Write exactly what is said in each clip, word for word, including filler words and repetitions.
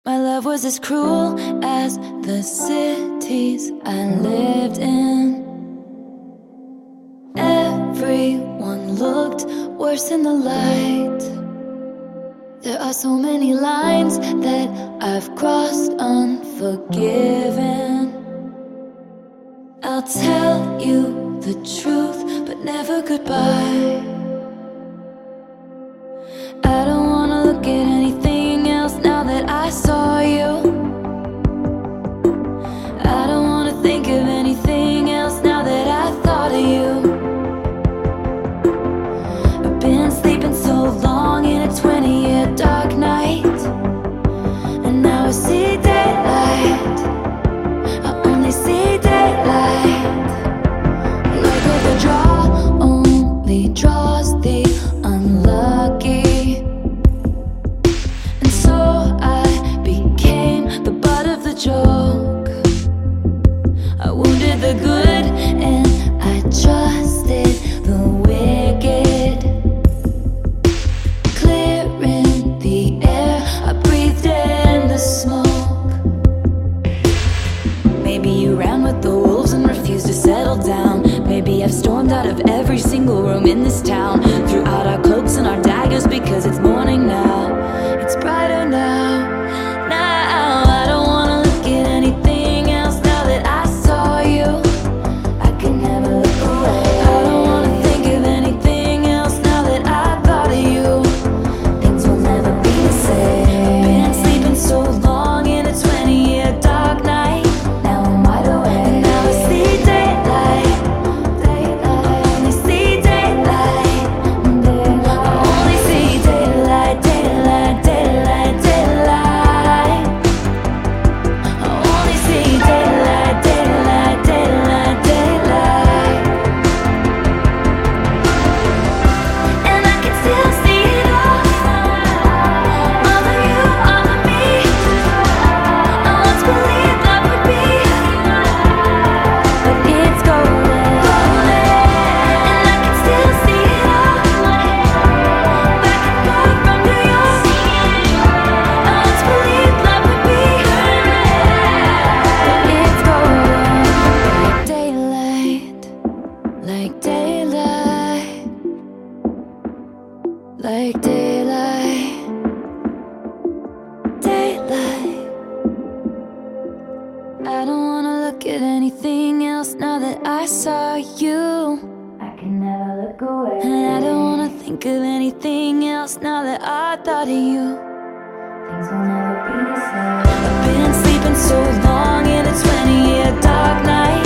My love was as cruel as the cities I lived in. Everyone looked worse in the light. There are so many lines that I've crossed unforgiven. I'll tell you the truth, but never goodbye. I don't wanna look at anything else now that I saw you. I don't wanna think of anything else now that I thought of you. I've been sleeping so long in a twenty-year dark night, and now I see daylight. I only see daylight. Luck of the draw only draws the unlucky. Joke. I wounded the good and I trusted the wicked. Clearing the air, I breathed in the smoke. Maybe you ran with the wolves and refused to settle down. Maybe I've stormed out of every single room in this town, threw out our cloaks and our daggers because it's morning now. It's brighter now. Like daylight, like daylight, daylight. I don't wanna look at anything else now that I saw you. I can never look away. And I don't wanna think of anything else now that I thought of you. Things will never be the same. I've been sleeping so long in a twenty-year dark night.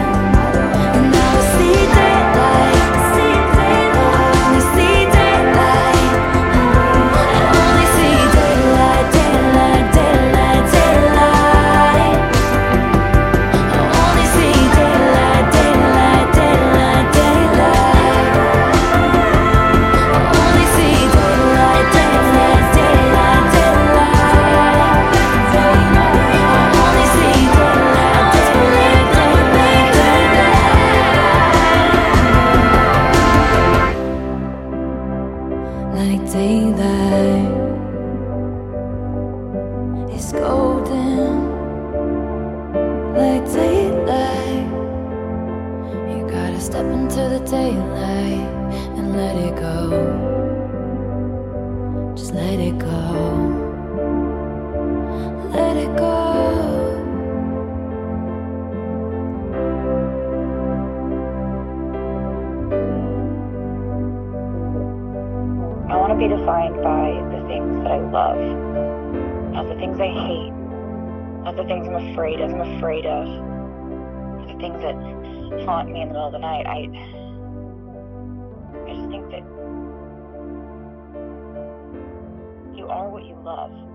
Like daylight is golden. Like daylight, you gotta step into the daylight and let it go. Just let it go. Let it go. I want to be defined by the things that I love, not the things I hate, not the things I'm afraid of, I'm afraid of, not the things that haunt me in the middle of the night. I, I just think that you are what you love.